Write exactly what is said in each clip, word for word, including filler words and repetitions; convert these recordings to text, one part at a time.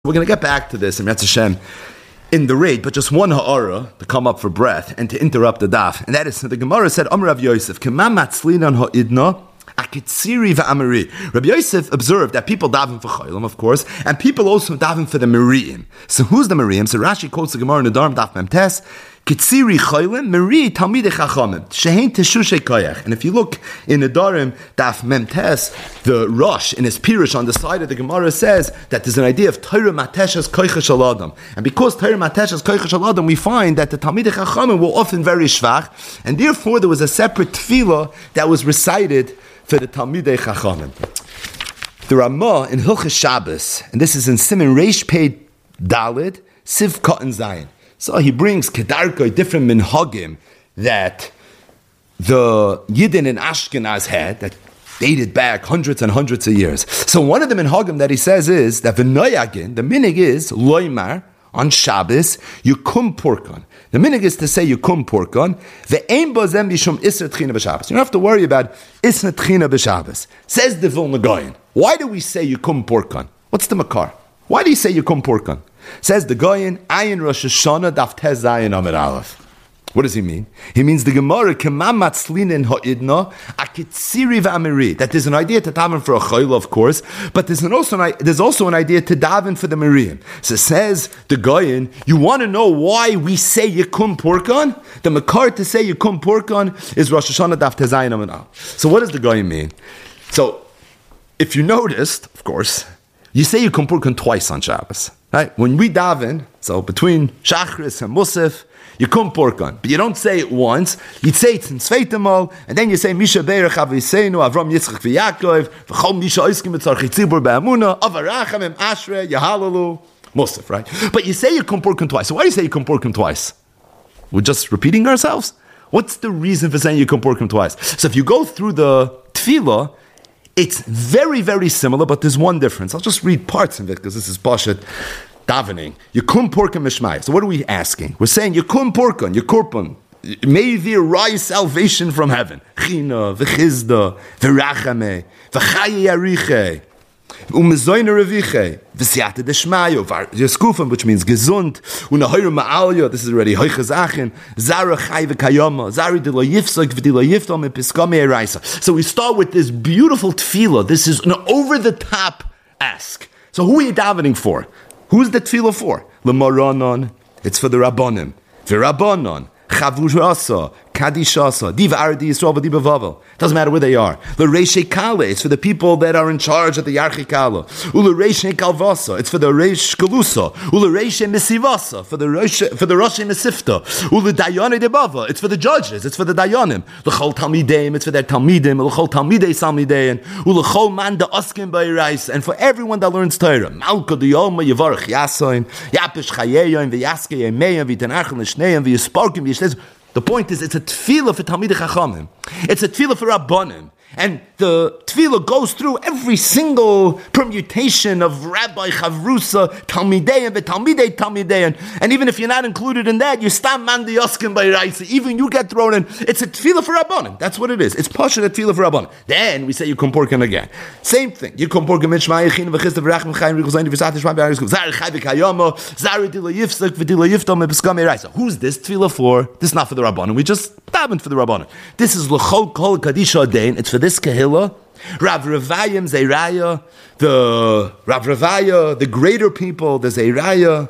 We're going to get back to this in Metz Hashem in the raid, but just one ha'ara to come up for breath and to interrupt the daf. And that is, the Gemara said, Amar Rav Yosef, K'ma matzlinan ha'idna, akitziri v'amari. Rabbi Yosef observed that people daven for chaylim, of course, and people also daven for the Miriam. So who's the Miriam? So Rashi quotes the Gemara in the Dharm Daf Mem Tes, Kitziri chaylim, Miri talmidei chachamim, shehein teshushay koyach. And if you look in the Dharm Daf Mem Tes, the Rosh in his Pirush on the side of the Gemara says that there's an idea of Torah mateshes koycha shel adam. And because Torah mateshes koycha shel adam, we find that the talmidei chachamim were often very shvach, and therefore there was a separate tefillah that was recited for the talmidei chachamim. The Ramah in Hilchos Shabbos, and this is in Siman Reish Pei Dalid, Siv Katan Zayin. So he brings kedarkoi, different minhagim that the Yidden in Ashkenaz had that dated back hundreds and hundreds of years. So one of the minhagim that he says is that v'noyagin, the minig is loymar on Shabbos yukum porkon. The minig is to say yukum porkon ve'ein bozem bishum isra tchina b'Shabbos. You don't have to worry about isra tchina b'Shabbos. Says the Vilna Gaon. Why do we say yukum porkon? What's the makar? Why do you say yukum porkon? Says the Goyen, Ayin Rosh Hashanah Daf Tez Zayin Amid Aleph. What does he mean? He means the Gemara K'ma matzlinin ha'idna akitziri v'amiri. That there's an idea to daven for a chayla, of course, but there's an also an, there's also an idea to daven for the Miriam. So says the Goyen, you want to know why we say Yikum Porkon? The makar to say Yikum Porkon is Rosh Hashanah Daf Tez Zayin Amid Aleph. So what does the Goyen mean? So if you noticed, of course, you say Yikum Porkon twice on Shabbos. Right? When we daven, so between Shachris and Musaf, you come porkon, but you don't say it once. You'd say it in Sveitamol, and then you say Misha Beirach Aviseinu Avram Yitzchak v'Yakov v'chol Misha Oiskim Tzarchi Tzibur be'Amuna Avarachamim Ashre Yahalalu Musaf. Right? But you say you come porkon twice. So why do you say you come porkon twice? We're just repeating ourselves. What's the reason for saying you come porkon twice? So if you go through the tefillah, it's very, very similar, but there's one difference. I'll just read parts of it because this is Pashat davening. Yikum porkon mishmai. So what are we asking? We're saying Yikum porkon, Yikurpon. May there rise salvation from heaven. China, v'chizda, v'rachame, v'chaye yariche, u'mezoyne reviche, v'siyate deshmayo, v'yeskufan, which means gesund, u'nahoyre ma'alya, this is already hoichazachin, zara chay v'kayama, zari de lo yifsok v'di lo yiftom episkame eraisa. So we start with this beautiful tefillah. This is an over-the-top ask. So who are you davening for? Who's the tefillah for? L'maranon, it's for the Rabbanim. V'Rabbanon, Chavurasa, Kadishasa, Diva Ardi Yisrael, Diva Vavel. Doesn't matter where they are. L'Reishe Kale, it's for the people that are in charge of the Yarchi Kale. U'Lereishe Kalvasa, it's for the Reish Galusa. U'Lereishe Mesivasa, for the Rosh for the Rosh Mesifta. U'Ledayane Debava, it's for the judges, it's for the Dayanim. L'Chol Talmideim, it's for their Talmidim. L'Chol Talmidei Salmideim. U'L'Chol Man da Oskim Ba'Irais, and for everyone that learns Torah. Malka Diyoma Yavarach Yasoin, Yapish Chayeyoin, V'Yaske Yemeim, V'Tanachel Nishneim, V'Yisparkim, V'Yishtez. The point is, it's a tefillah for Talmidei Chachamim. It's a tefillah for Rabbanim. And the tefillah goes through every single permutation of Rabbi Chavrusa, Talmidei, and Talmidei, Talmidei. And even if you're not included in that, you stam man the Yoskin by Raisa. Even you get thrown in. It's a tefillah for Rabbanim. That's what it is. It's pasha a tefillah for Rabbanim. Then we say you come porkin again. Same thing. You come porkin mitshmai yechin v'chista v'rachim chayim v'chzayin v'sat v'shmai v'arizkum zari chay v'kayama zari dila yifsek v'dila yiftom v'skam Raisa. Who's this tefillah for? This is not for the Rabbanim. We just davened for the Rabbanim. This is l'chol kol kadisha adain. It's for this Kahila, Rav Ravayim Zeiraya, the Rav Ravaya, the greater people, the Zeiraya,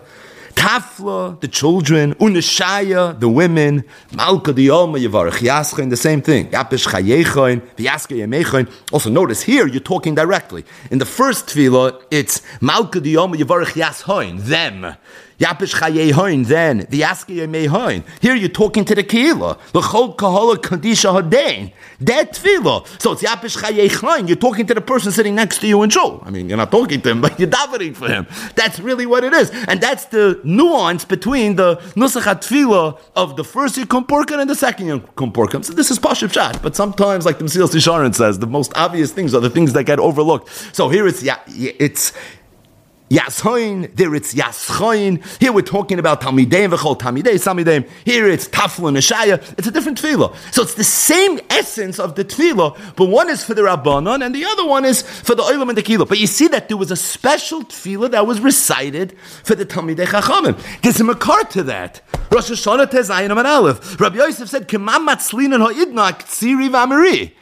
Tafla, the children, Unashaya, the women, Malka Diyoma, Yavarach Yaschein, the same thing. Yapish Chayechoin, Vyaske Yemechoin. Also notice here, you're talking directly. In the first tefillah, it's Malka Diyoma, Yavarach Yashoin, them. Yapish Chayehoin, then, Vyaske Yemechoin. Here you're talking to the Kehillah. L'chol Kahala Kadisha Hadein. That tefillah. So it's Yapish Chayechoin. You're talking to the person sitting next to you in shul. I mean, you're not talking to him, but you're davening for him. That's really what it is. And that's the nuance between the Nusach HaTfilah of the first Yikum Porkon and the second Yikum Porkon. So this is Pashup Shat, but sometimes, like the Mesilas Yesharon says, the most obvious things are the things that get overlooked. So here it's, yeah, it's Yashoin, there it's Yaschoin. Here we're talking about Talmideim v'chol Talmidei Talmideim. Here it's Tafla Neshaya. It's a different tefillah. So it's the same essence of the tefillah, but one is for the Rabbanon and the other one is for the Olam and the Kilo. But you see that there was a special tefillah that was recited for the Talmidei Chachamim. There's a makar to that. Rosh Hashanah Tezayin Amar Aleph. Rabbi Yosef said, "K'mam matzlinan ha'idna k'tziri v'amiri."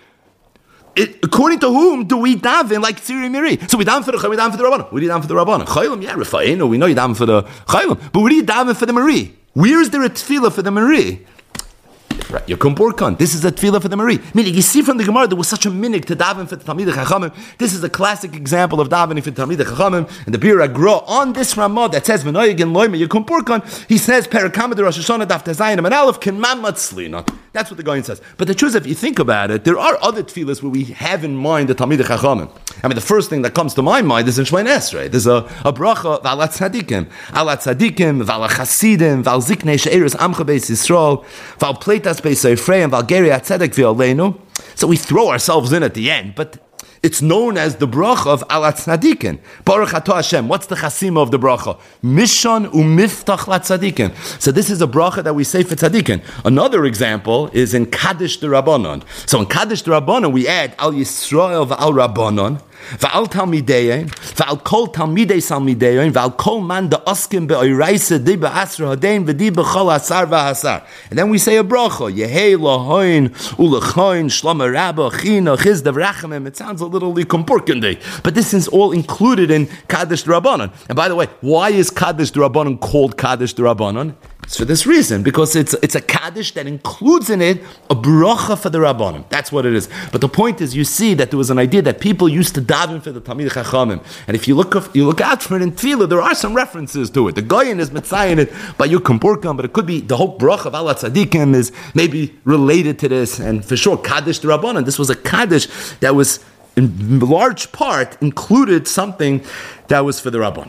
It, according to whom do we daven like Tziri Miri? So we daven for the Chayim, we daven for the Rabbanon. We daven for the Rabbanon. Chayim, yeah, Rafa'inu, we know you daven for the Chayim. But we do you daven for the Miri? Where is there a tefillah for the Miri? Right, Yakum Borkan. This is a tefillah for the Mari. Meaning, you see from the Gemara, there was such a minig to daven for the Talmidei Chachamim. This is a classic example of davening for the Talmidei Chachamim. And the Bir Agro on this Ramah that says, V'noyegin loyme Yakum Borkan, he says, Perikamad Rosh Hashanah daf Tezayin and Aleph Kenman Matzlina. That's what the Goyen says. But the truth is, if you think about it, there are other tefillahs where we have in mind the Talmidei Chachamim. I mean, the first thing that comes to my mind is in Shemay Esrei. There's a, a bracha, V'ala Tzadikim, Ala Tzadikim, V'ala Chasidim, V'al Ziknei She'eres Amcha Beis Yisrael, V'al Pleitas Beis Ephraim, V'al Geri HaTzedek V'aleinu. So we throw ourselves in at the end, but it's known as the bracha of Ala Tzadikim. Baruch Atah Hashem. What's the chasima of the bracha? Mishon u'miftach la tzadikim. So this is a bracha that we say for tzadikim. Another example is in Kaddish D'Rabbanon. So in Kaddish D'Rabbanon we add Al Yisrael v'Al Rabbanon, v'Al Talmidein, v'Al Kol Talmidei Salmidein, v'Al Kol Man Da'askim Be'oiraisa Di Ba'asra Hadein V'Di B'Chol Asar V'Hasar. And then we say a bracha, Yehei Lahoin U'Lechoin Shlama Rabba China Chizdav Rachamim. It sounds a little likumporkindi, but this is all included in Kaddish D'Rabbanon. And by the way, why is Kaddish D'Rabbanon called Kaddish D'Rabbanon? It's for this reason, because it's it's a Kaddish that includes in it a bracha for the Rabbanim. That's what it is. But the point is, you see that there was an idea that people used to daven for the Talmidei Chachamim. And if you look you look out for it in Tefillah, there are some references to it. The Goyen is mitzayin it by Yukum Purkam, but it could be the whole bracha of Ala Tzadikim is maybe related to this. And for sure, Kaddish D'Rabbanon, this was a Kaddish that was in large part included something that was for the Rabbanim.